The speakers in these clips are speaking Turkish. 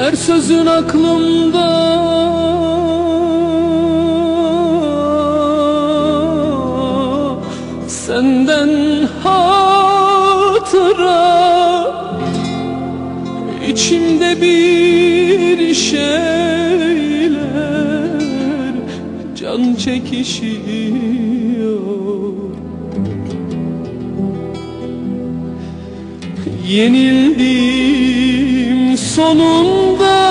Her sözün aklımda, senden hatıra. İçimde bir şeyler can çekişiyor. Yenildim sonunda,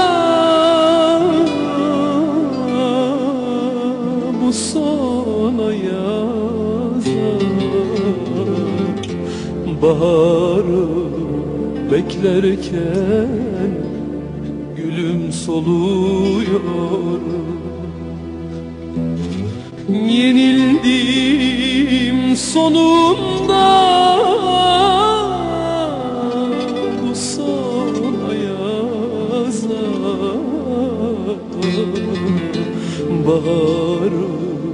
bu sona yazar. Baharı beklerken gülüm soluyor. Yenildim sonunda, bu sona yazar. Baharı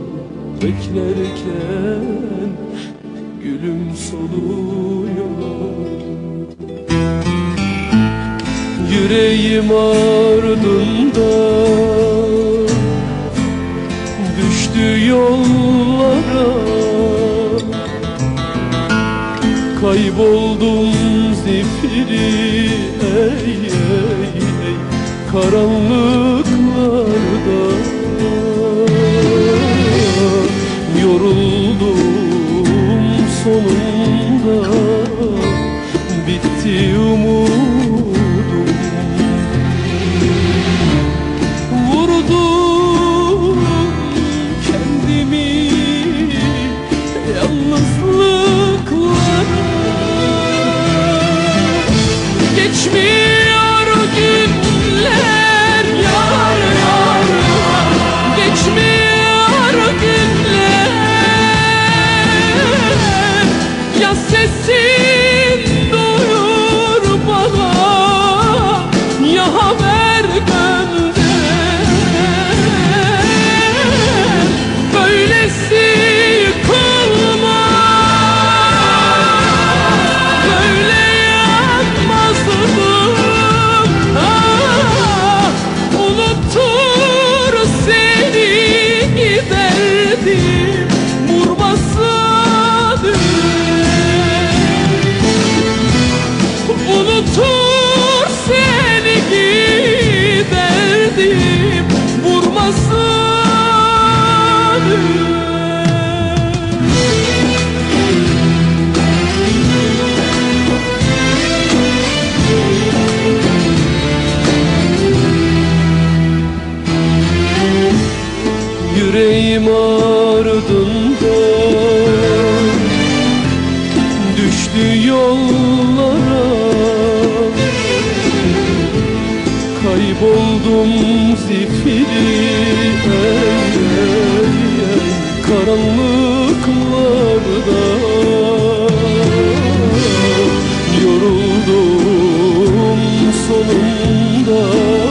beklerken gülüm soluyor. Yüreğim ardında düştü yollara. Kayboldum zifiri, ey ey ey, karanlıklarda. Yoruldum sonunda, bitti umudum. Vurdum kendimi yalnızlıklara. Geçmiyor günler yar yar, geçmiyor günler. Ya sesin duyur bana, ya haber gönder. Böylesi yıkılmaz, böyle yanmazdım. Ah, unutur seni giderdim, vurmasın. Unutur seni giderdim, vurmasın. Yüreğim ardında düştü yollara. Kayboldum zifiri, ey ey ey, karanlıklarda. Yoruldum sonunda,